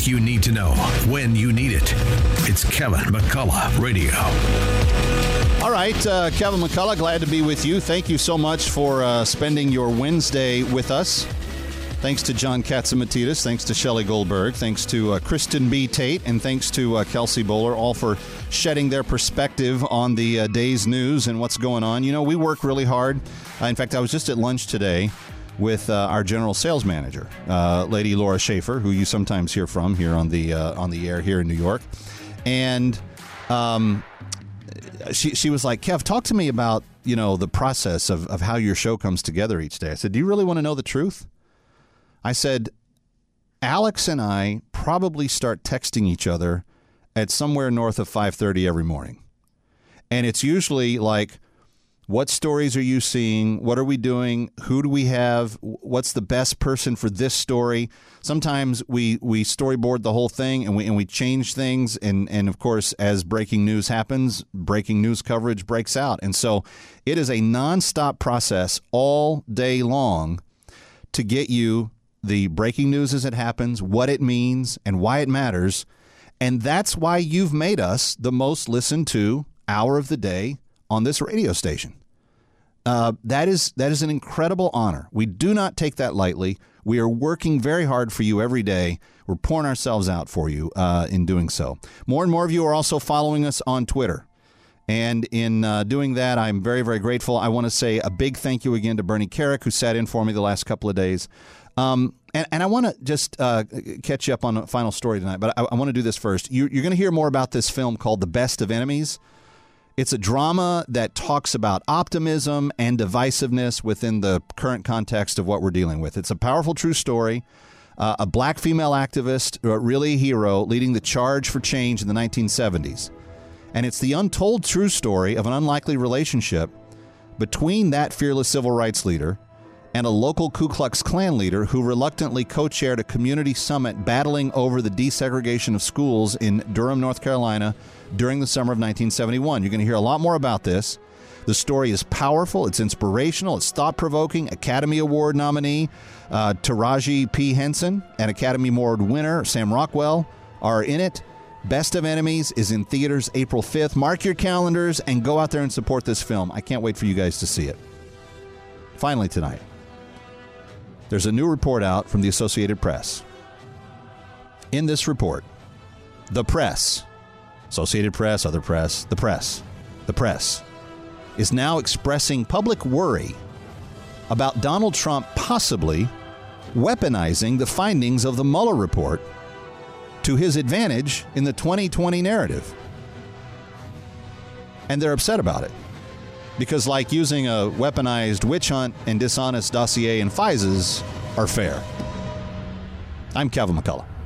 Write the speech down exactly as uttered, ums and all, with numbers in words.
you need to know when you need it. It's Kevin McCullough Radio. All right, uh, Kevin McCullough, glad to be with you. Thank you so much for uh, spending your Wednesday with us. Thanks to John Katsimatidis. Thanks to Shelley Goldberg. Thanks to uh, Kristen B. Tate. And thanks to uh, Kelsey Bowler, all for shedding their perspective on the uh, day's news and what's going on. You know, we work really hard. Uh, in fact, I was just at lunch today with uh, our general sales manager, uh, Lady Laura Schaefer, who you sometimes hear from here on the uh, on the air here in New York. And um, she she was like, Kev, talk to me about, you know, the process of, of how your show comes together each day. I said, do you really want to know the truth? I said, Alex and I probably start texting each other at somewhere north of five thirty every morning. And it's usually like, what stories are you seeing? What are we doing? Who do we have? What's the best person for this story? Sometimes we, we storyboard the whole thing and we and we change things. And, and, of course, as breaking news happens, breaking news coverage breaks out. And so it is a nonstop process all day long to get you the breaking news as it happens, what it means, and why it matters. And that's why you've made us the most listened to hour of the day on this radio station. Uh, that is that is an incredible honor. We do not take that lightly. We are working very hard for you every day. We're pouring ourselves out for you uh, in doing so. More and more of you are also following us on Twitter. And in uh, doing that, I'm very, very grateful. I want to say a big thank you again to Bernie Carrick, who sat in for me the last couple of days. Um, and, and I want to just uh, catch you up on a final story tonight, but I, I want to do this first. You, you're going to hear more about this film called The Best of Enemies. It's a drama that talks about optimism and divisiveness within the current context of what we're dealing with. It's a powerful, true story. Uh, a black female activist, uh, really a hero, leading the charge for change in the nineteen seventies. And it's the untold true story of an unlikely relationship between that fearless civil rights leader and a local Ku Klux Klan leader who reluctantly co-chaired a community summit battling over the desegregation of schools in Durham, North Carolina during the summer of nineteen seventy-one. You're going to hear a lot more about this. The story is powerful. It's inspirational. It's thought-provoking. Academy Award nominee uh, Taraji P. Henson and Academy Award winner Sam Rockwell are in it. Best of Enemies is in theaters April fifth. Mark your calendars and go out there and support this film. I can't wait for you guys to see it. Finally tonight, there's a new report out from the Associated Press. In this report, the press, Associated Press, other press, the press, the press, is now expressing public worry about Donald Trump possibly weaponizing the findings of the Mueller report to his advantage in the twenty twenty narrative. And they're upset about it. Because like using a weaponized witch hunt and dishonest dossier in FISAs are fair. I'm Kevin McCullough.